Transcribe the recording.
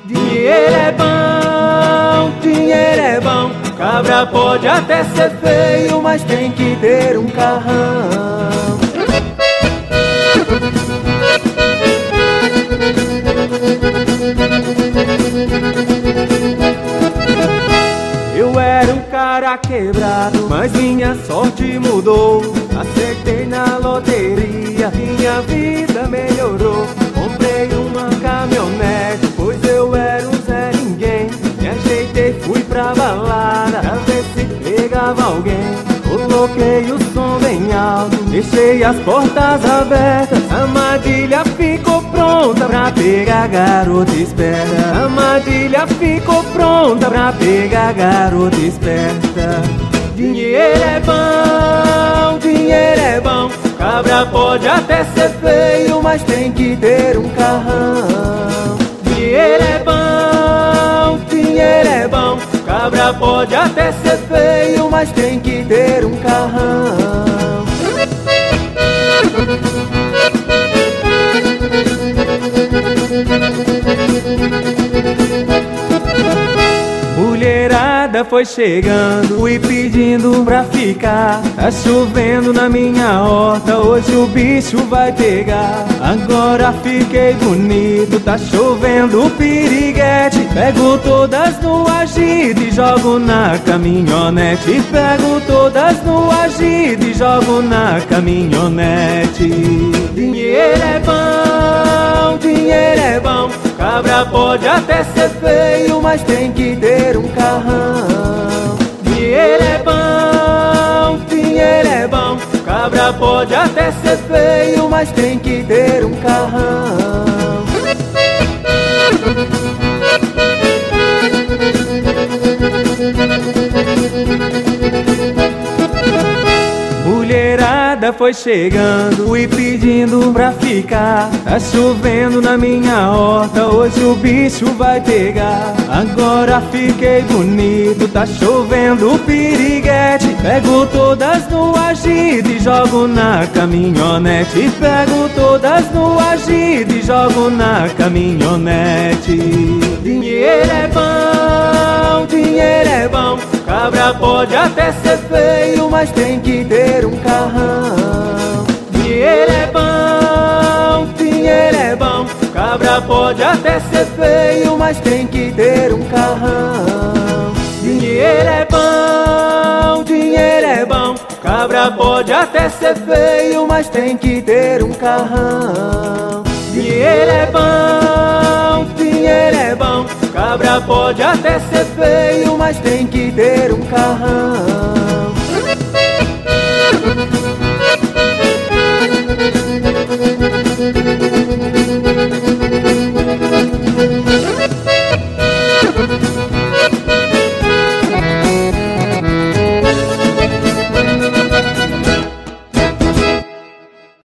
Dinheiro é bom, cabra pode até ser feio, mas tem que ter um carrão. Eu era um cara quebrado, mas minha sorte mudou. Acertei na loteria, minha vida melhorou. Comprei uma caminhonete, pois eu era um Zé Ninguém. Me ajeitei, fui pra balada, pra ver se pegava alguém. Coloquei o som bem alto, deixei as portas abertas. A armadilha ficou pronta pra pegar garota esperta. A armadilha ficou pronta pra pegar garota esperta. Dinheiro é bom, cabra pode até ser feio, mas tem que ter um carrão. Dinheiro é bom, cabra pode até ser feio, mas tem que ter um carrão. Mulherada foi chegando e pedindo pra ficar. Tá chovendo na minha horta, hoje o bicho vai pegar. Agora fiquei bonito, tá chovendo piriguete. Pego todas no agito e jogo na caminhonete. Pego todas no agito e jogo na caminhonete. Dinheiro é bom, cabra pode até ser feio, mas tem que ter um carrão. Dinheiro é bom, cabra pode até ser feio, mas tem que ter um carrão. Mulherada foi chegando e pedindo pra ficar. Tá chovendo na minha horta, hoje o bicho vai pegar. Agora fiquei bonito, tá chovendo piriguete. Pego todas no agito e jogo na caminhonete. Pego todas no agito e jogo na caminhonete. Dinheiro é bom, cabra pode até ser feio, mas tem que ter um carrão. Dinheiro é bom, cabra pode até ser feio, mas tem que ter um carrão. Dinheiro é bom, cabra pode até ser feio, mas tem que ter um carrão. Dinheiro é bom, cabra pode até ser feio, mas tem que ter um carrão.